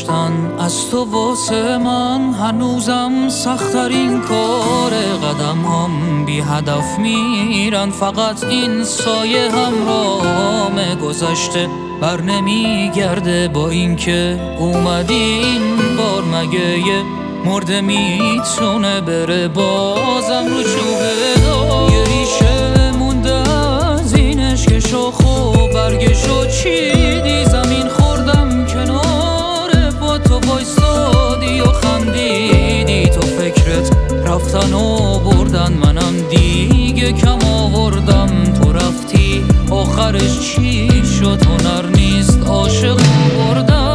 گذشتن از تو واسه من هنوزم سخت‌ترین کار. قدم هم بی هدف میرن، فقط این سایه همراهم گذشته بر نمیگرده. با اینکه اومدی این بار مگه یه مرده میتونه بره بازم رو چوبه دار؟ یه ریشه مونده از این عشق شاخ و برگشو چیدی زمین خوردم کنار با تو وایستادی و خندیدی. تو فکرت رفتن و بردن، منم دیگه کم آوردم. تو رفتی آخرش چی شد؟ هنر نیست عاشق بردن.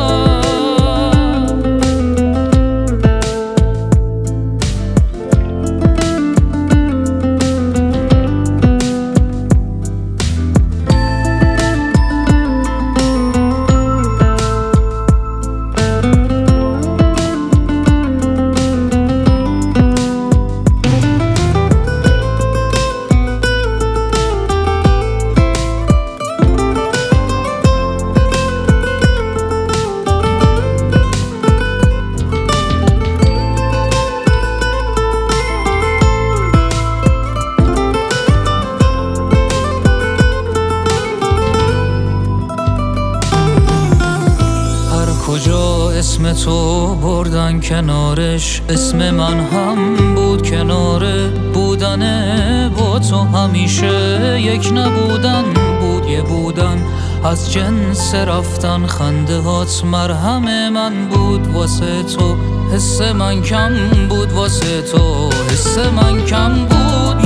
کجا اسم تو بردن کنارش، اسم من هم بود کناره. بودن با تو همیشه یک نبودن بود، یه بودن از جنس رفتن. خنده هات مرهم من بود واسه تو، حس من کم بود واسه تو، حس من کم بود.